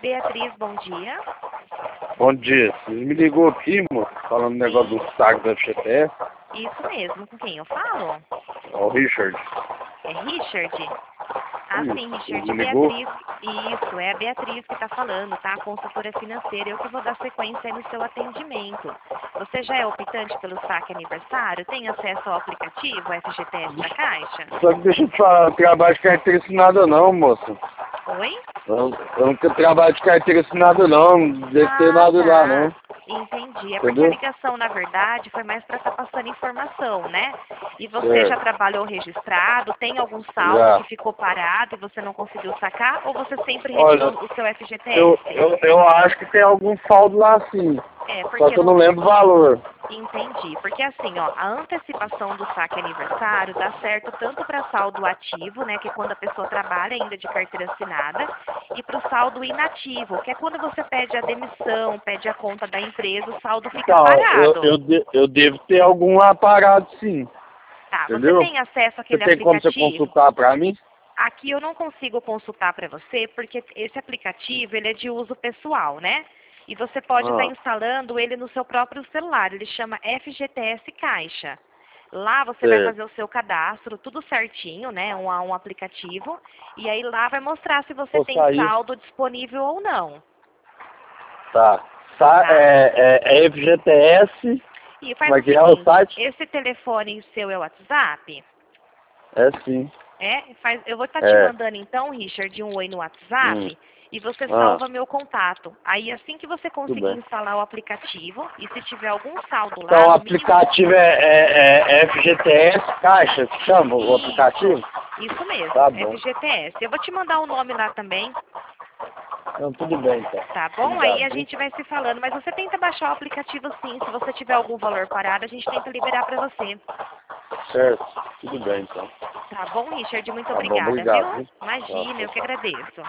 Beatriz, bom dia. Bom dia. Você me ligou aqui, moço, falando do negócio do saco da FGTS. Isso mesmo, com quem eu falo? É o Richard. É Richard? Ah, Isso, sim, Richard, você me ligou? Beatriz. Isso, é a Beatriz que está falando, tá? A consultora financeira. Eu que vou dar sequência aí no seu atendimento. Você já é optante pelo saque aniversário? Tem acesso ao aplicativo FGTS da Caixa? Só que deixa eu te falar, eu trabalho de carteira assinada não, moço. Oi? Eu não trabalho de carteira assinada não deve ter nada lá, não. Entendi. É porque a Entendeu? ligação, na verdade, foi mais para estar passando informação, né? E você Certo. já trabalhou registrado? Tem algum saldo Já. que ficou parado e você não conseguiu sacar? Ou você sempre Olha, retirou o seu FGTS? eu acho que tem algum saldo lá sim. É, Só porque que eu não lembro o valor. Entendi. Porque assim, ó, a antecipação do saque aniversário dá certo tanto para saldo ativo, né, que é quando a pessoa trabalha ainda de carteira assinada, e para o saldo inativo, que é quando você pede a demissão, pede a conta da empresa, o saldo fica Então, parado. eu devo ter algum lá parado sim. Tá, você Entendeu? tem acesso Você àquele tem como você aplicativo? consultar pra mim? Aqui eu não consigo consultar para você, porque esse aplicativo ele é de uso pessoal, né? E você pode estar Ah, instalando ele no seu próprio celular. Ele chama FGTS Caixa. Lá você vai certo. fazer o seu cadastro, tudo certinho, né? Um aplicativo. E aí lá vai mostrar se você Vou tem sair. saldo disponível ou não, Tá. tá? É FGTS. E Como faz é o que é o seguinte, site? esse telefone seu é o WhatsApp? É sim. Eu vou estar te É. mandando então, Richard, um oi no Hum. WhatsApp e você Ah, salva meu contato. Aí assim que você tudo conseguir bem. instalar o aplicativo e se tiver algum saldo lá, Então o no mínimo. aplicativo é FGTS Caixa, que chama o aplicativo? Isso mesmo, Tá bom. FGTS. Eu vou te mandar o nome lá também, Então tudo bem, então. tá bom? Aí Obrigado, a viu? gente vai se falando, mas você tenta baixar o aplicativo sim. Se você tiver algum valor parado, a gente tenta liberar para você. Certo. Tudo bem, então. Tá bom, Richard? Muito Tá bom, obrigada, obrigado, viu? viu? Imagina, Tá. eu que agradeço.